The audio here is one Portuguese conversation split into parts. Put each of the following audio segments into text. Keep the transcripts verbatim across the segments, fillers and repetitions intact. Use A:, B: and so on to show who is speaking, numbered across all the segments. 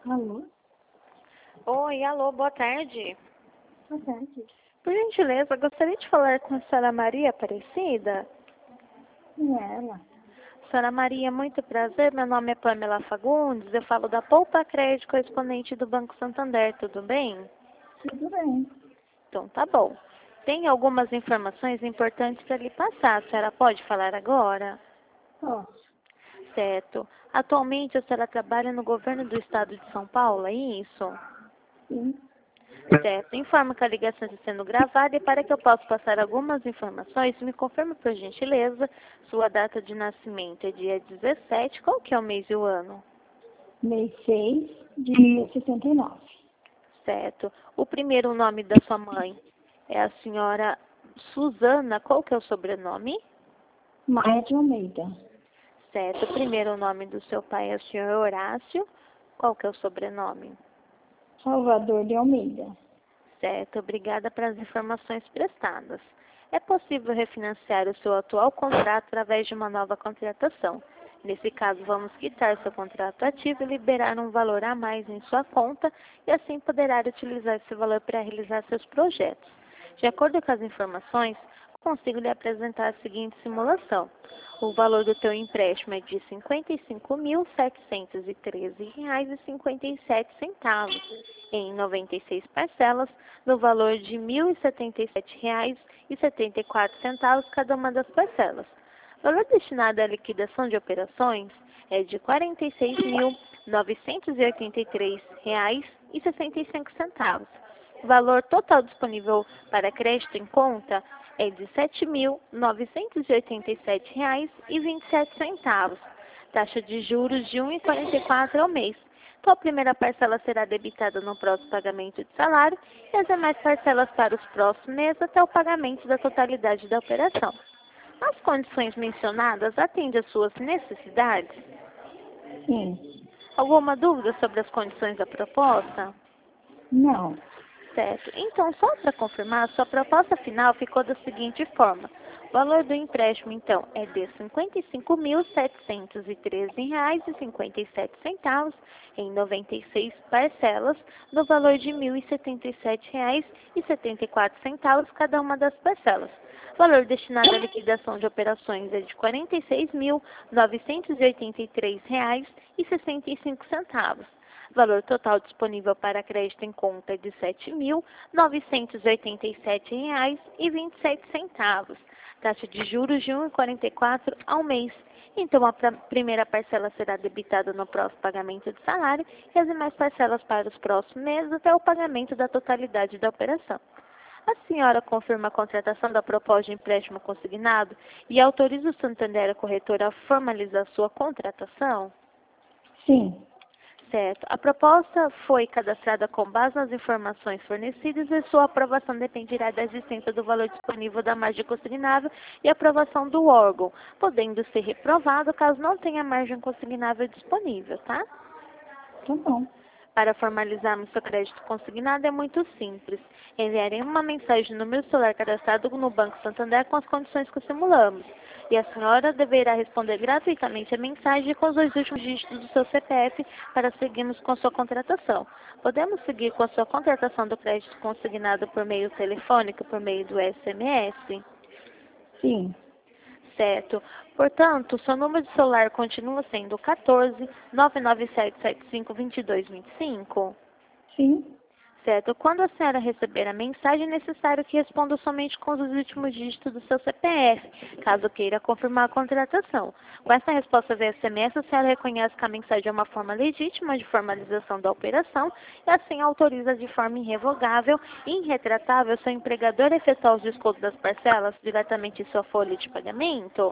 A: Alô?
B: Oi, alô, boa tarde.
A: Boa tarde.
B: Por gentileza, gostaria de falar com a senhora Maria Aparecida.
A: Quem é ela?
B: Senhora Maria, muito prazer. Meu nome é Pamela Fagundes. Eu falo da Poupa Crédito, correspondente do Banco Santander. Tudo bem?
A: Tudo bem.
B: Então, tá bom. Tem algumas informações importantes para lhe passar. A senhora pode falar agora?
A: Posso.
B: Certo. Atualmente, a senhora trabalha no governo do estado de São Paulo, é isso?
A: Sim.
B: Certo. Informo que a ligação está sendo gravada e para que eu possa passar algumas informações, me confirme por gentileza, sua data de nascimento é dia dezessete, qual que é o mês e o ano?
A: Mês seis de sessenta e nove.
B: Certo. O primeiro nome da sua mãe é a senhora Suzana, qual que é o sobrenome?
A: Maia de Almeida.
B: Certo. O primeiro nome do seu pai é o senhor Horácio, qual que é o sobrenome?
A: Salvador de Almeida.
B: Certo, obrigada pelas informações prestadas. É possível refinanciar o seu atual contrato através de uma nova contratação. Nesse caso, vamos quitar seu contrato ativo e liberar um valor a mais em sua conta e assim poderá utilizar esse valor para realizar seus projetos. De acordo com as informações, consigo lhe apresentar a seguinte simulação. O valor do teu empréstimo é de cinquenta e cinco mil, setecentos e treze reais e cinquenta e sete centavos, em noventa e seis parcelas, no valor de mil e setenta e sete reais e setenta e quatro centavos cada uma das parcelas. O valor destinado à liquidação de operações é de quarenta e seis mil, novecentos e oitenta e três reais e sessenta e cinco centavos. O valor total disponível para crédito em conta é de sete mil, novecentos e oitenta e sete reais e vinte e sete centavos. Taxa de juros de um vírgula quarenta e quatro ao mês. Então, a primeira parcela será debitada no próximo pagamento de salário e as demais parcelas para os próximos meses até o pagamento da totalidade da operação. As condições mencionadas atendem às suas necessidades?
A: Sim.
B: Alguma dúvida sobre as condições da proposta?
A: Não.
B: Certo. Então, só para confirmar, sua proposta final ficou da seguinte forma. O valor do empréstimo, então, é de cinquenta e cinco mil, setecentos e treze reais e cinquenta e sete centavos em noventa e seis parcelas, no valor de mil e setenta e sete reais e setenta e quatro centavos cada uma das parcelas. O valor destinado à liquidação de operações é de quarenta e seis mil, novecentos e oitenta e três reais e sessenta e cinco centavos. Valor total disponível para crédito em conta é de sete mil, novecentos e oitenta e sete reais e vinte e sete centavos. Taxa de juros de um vírgula quarenta e quatro ao mês. Então, a primeira parcela será debitada no próximo pagamento de salário e as demais parcelas para os próximos meses até o pagamento da totalidade da operação. A senhora confirma a contratação da proposta de empréstimo consignado e autoriza o Santander, a corretora, a formalizar sua contratação?
A: Sim.
B: Certo. A proposta foi cadastrada com base nas informações fornecidas e sua aprovação dependerá da existência do valor disponível da margem consignável e aprovação do órgão, podendo ser reprovado caso não tenha margem consignável disponível, tá?
A: Tá bom.
B: Para formalizarmos seu crédito consignado é muito simples. Enviaremos uma mensagem no número celular cadastrado no Banco Santander com as condições que simulamos. E a senhora deverá responder gratuitamente a mensagem com os dois últimos dígitos do seu C P F para seguirmos com sua contratação. Podemos seguir com a sua contratação do crédito consignado por meio telefônico, por meio do S M S?
A: Sim.
B: Certo. Portanto, seu número de celular continua sendo quatorze, nove nove sete sete cinco, dois dois dois cinco?
A: Sim.
B: Certo. Quando a senhora receber a mensagem, é necessário que responda somente com os últimos dígitos do seu C P F, caso queira confirmar a contratação. Com essa resposta via S M S, a senhora reconhece que a mensagem é uma forma legítima de formalização da operação e assim autoriza de forma irrevogável e irretratável seu empregador a efetuar os descontos das parcelas diretamente em sua folha de pagamento?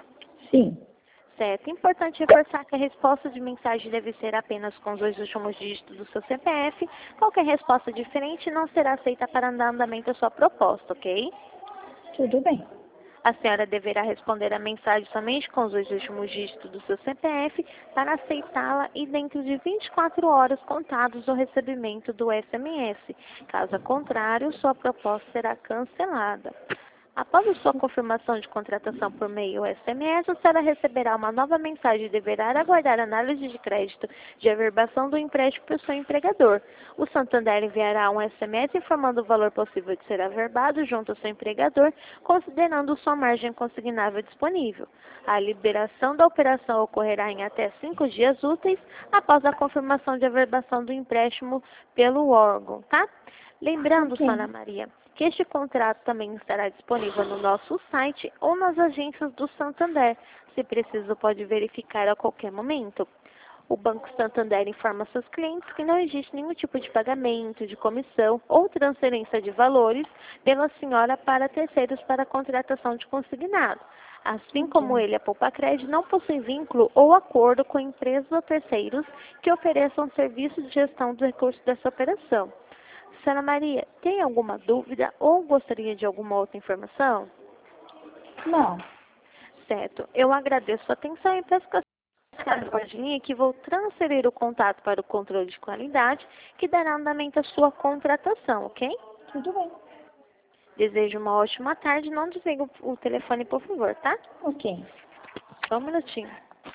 A: Sim.
B: Certo. Importante reforçar que a resposta de mensagem deve ser apenas com os dois últimos dígitos do seu C P F. Qualquer resposta diferente não será aceita para dar andamento à sua proposta, ok?
A: Tudo bem.
B: A senhora deverá responder a mensagem somente com os dois últimos dígitos do seu C P F para aceitá-la e dentro de vinte e quatro horas contados do recebimento do S M S. Caso contrário, sua proposta será cancelada. Após a sua confirmação de contratação por meio S M S, a senhora receberá uma nova mensagem e deverá aguardar a análise de crédito de averbação do empréstimo pelo seu empregador. O Santander enviará um S M S informando o valor possível de ser averbado junto ao seu empregador, considerando sua margem consignável disponível. A liberação da operação ocorrerá em até cinco dias úteis após a confirmação de averbação do empréstimo pelo órgão, tá? Lembrando,
A: Ok.
B: Sônia Maria, que este contrato também estará disponível no nosso site ou nas agências do Santander. Se preciso, pode verificar a qualquer momento. O Banco Santander informa seus clientes que não existe nenhum tipo de pagamento, de comissão ou transferência de valores pela senhora para terceiros para a contratação de consignado. Assim como ele, a Poupa Cred não possui vínculo ou acordo com empresas ou terceiros que ofereçam serviço de gestão dos recursos dessa operação. Senhora Maria, tem alguma dúvida ou gostaria de alguma outra informação?
A: Não.
B: Certo. Eu agradeço a atenção e peço que a senhora guarde em linha que vou transferir o contato para o controle de qualidade que dará andamento à sua contratação, ok?
A: Tudo bem.
B: Desejo uma ótima tarde. Não desligue o o telefone, por favor, tá?
A: Ok.
B: Só um minutinho.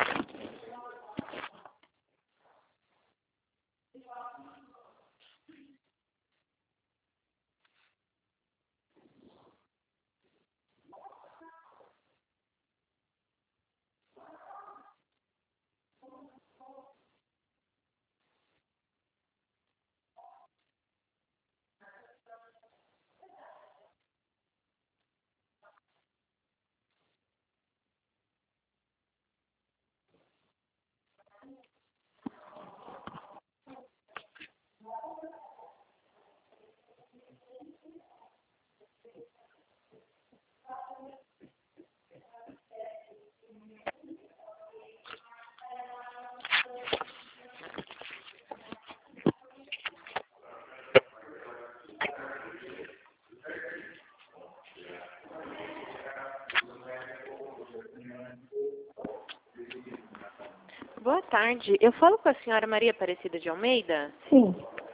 C: Boa tarde. Eu falo com a senhora Maria Aparecida de Almeida.
A: Sim.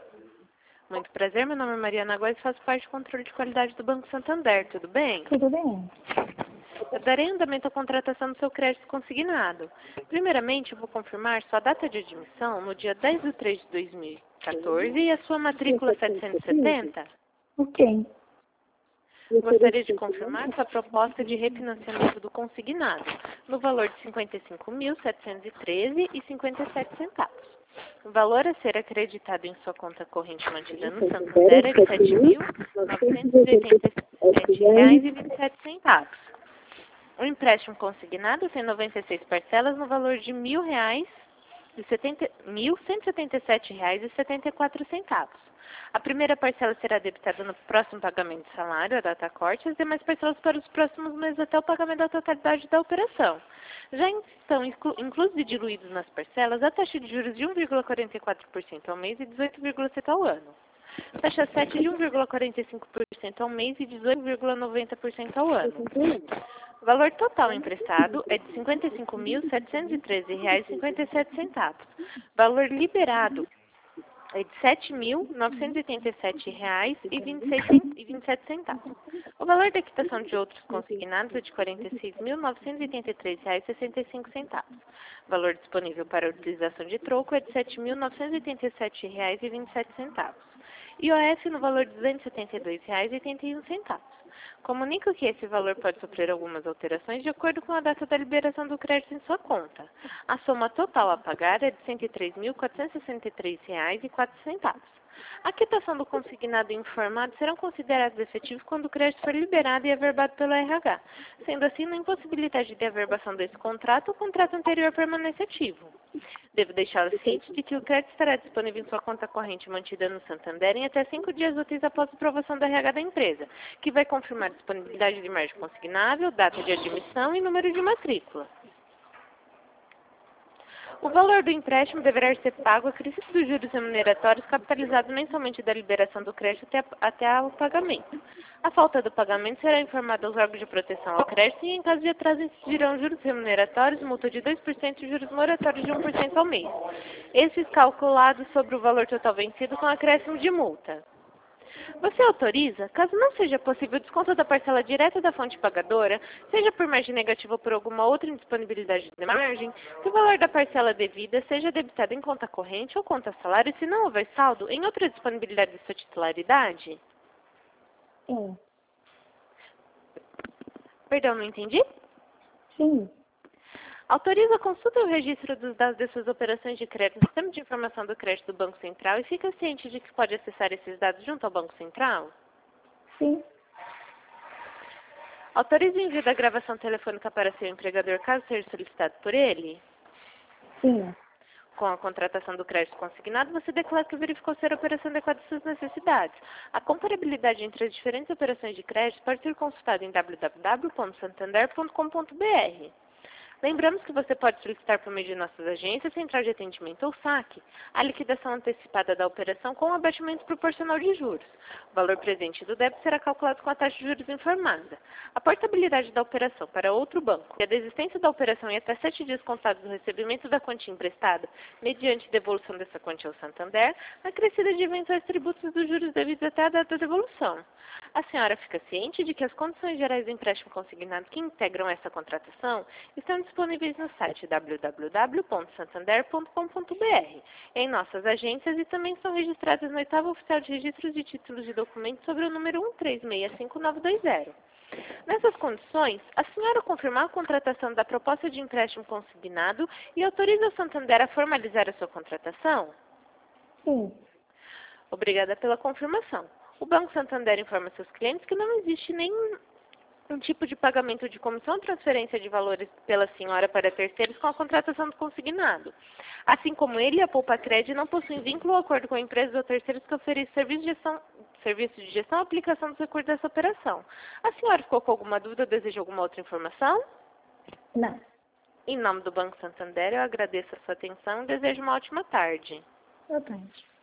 C: Muito prazer, meu nome é Mariana Góes e faço parte do controle de qualidade do Banco Santander, tudo bem?
A: Tudo bem.
C: Eu darei andamento à contratação do seu crédito consignado. Primeiramente, eu vou confirmar sua data de admissão no dia dez de três de dois mil e quatorze e a sua matrícula setecentos e setenta.
A: Ok.
C: Gostaria de confirmar sua proposta de refinanciamento do consignado, no valor de cinquenta e cinco mil, setecentos e treze reais e cinquenta e sete centavos. O valor a ser acreditado em sua conta corrente mantida no Santander é de sete mil, novecentos e oitenta e sete reais e vinte e sete centavos. O empréstimo consignado tem noventa e seis parcelas no valor de mil reais e setenta mil cento e setenta e sete reais e setenta e quatro centavos. A primeira parcela será debitada no próximo pagamento de salário, a data corte, e as demais parcelas para os próximos meses até o pagamento da totalidade da operação. Já estão inclu inclusos e diluídos nas parcelas a taxa de juros de um vírgula quarenta e quatro por cento ao mês e dezoito vírgula sete por cento ao ano. Taxa sete de um vírgula quarenta e cinco por cento ao mês e dezoito vírgula noventa por cento ao ano. O valor total emprestado é de cinquenta e cinco mil, setecentos e treze reais e cinquenta e sete centavos. Valor liberado é de sete mil, novecentos e oitenta e sete reais e vinte e sete centavos. O valor da quitação de outros consignados é de quarenta e seis mil, novecentos e oitenta e três reais e sessenta e cinco centavos. O valor disponível para utilização de troco é de sete mil, novecentos e oitenta e sete reais e vinte e sete centavos. I O F no valor de duzentos e setenta e dois reais e oitenta e um centavos. Comunico que esse valor pode sofrer algumas alterações de acordo com a data da liberação do crédito em sua conta. A soma total a pagar é de cento e três mil, quatrocentos e sessenta e três reais e quatro centavos. A quitação do consignado e informado serão considerados efetivos quando o crédito for liberado e averbado pelo R H. Sendo assim, na impossibilidade de averbação desse contrato, o contrato anterior permanece ativo. Devo deixá-la ciente de que o crédito estará disponível em sua conta corrente mantida no Santander em até cinco dias úteis após a aprovação do R H da empresa, que vai confirmar disponibilidade de margem consignável, data de admissão e número de matrícula. O valor do empréstimo deverá ser pago acrescido dos juros remuneratórios capitalizados mensalmente da liberação do crédito até, até o pagamento. A falta do pagamento será informada aos órgãos de proteção ao crédito e, em caso de atraso, incidirão juros remuneratórios, multa de dois por cento e juros moratórios de um por cento ao mês. Esses calculados sobre o valor total vencido com acréscimo de multa. Você autoriza, caso não seja possível o desconto da parcela direta da fonte pagadora, seja por margem negativa ou por alguma outra indisponibilidade de margem, que o valor da parcela devida seja debitado em conta corrente ou conta salário se não houver saldo em outra disponibilidade de sua titularidade?
A: É.
C: Perdão, não entendi?
A: Sim.
C: Autoriza a consulta e o registro dos dados de suas operações de crédito no Sistema de Informação do Crédito do Banco Central e fica ciente de que pode acessar esses dados junto ao Banco Central?
A: Sim.
C: Autoriza o envio da gravação telefônica para seu empregador caso seja solicitado por ele?
A: Sim.
C: Com a contratação do crédito consignado, você declara que verificou ser a operação adequada às suas necessidades. A comparabilidade entre as diferentes operações de crédito pode ser consultada em w w w ponto santander ponto com ponto b r. Lembramos que você pode solicitar por meio de nossas agências, central de atendimento ou saque, a liquidação antecipada da operação com um abatimento proporcional de juros. O valor presente do débito será calculado com a taxa de juros informada. A portabilidade da operação para outro banco e a desistência da operação em até sete dias contados do recebimento da quantia emprestada, mediante devolução dessa quantia ao Santander, acrescida de eventuais tributos dos juros devidos até a data da devolução. A senhora fica ciente de que as condições gerais do empréstimo consignado que integram essa contratação estão disponíveis no site w w w ponto santander ponto com ponto b r, em nossas agências e também são registradas no oitavo Oficial de Registros de Títulos de Documentos sobre o número um três seis cinco nove dois zero. Nessas condições, a senhora confirmar a contratação da proposta de empréstimo consignado e autoriza o Santander a formalizar a sua contratação?
A: Sim.
C: Obrigada pela confirmação. O Banco Santander informa seus clientes que não existe nenhum um tipo de pagamento de comissão ou transferência de valores pela senhora para terceiros com a contratação do consignado. Assim como ele, a Poupa Cred não possuem vínculo ou acordo com empresas ou terceiros que oferecem serviço de gestão, serviço de gestão ou aplicação dos recursos dessa operação. A senhora ficou com alguma dúvida ou deseja alguma outra informação?
A: Não.
C: Em nome do Banco Santander, eu agradeço a sua atenção e desejo uma ótima tarde.
A: Boa tarde.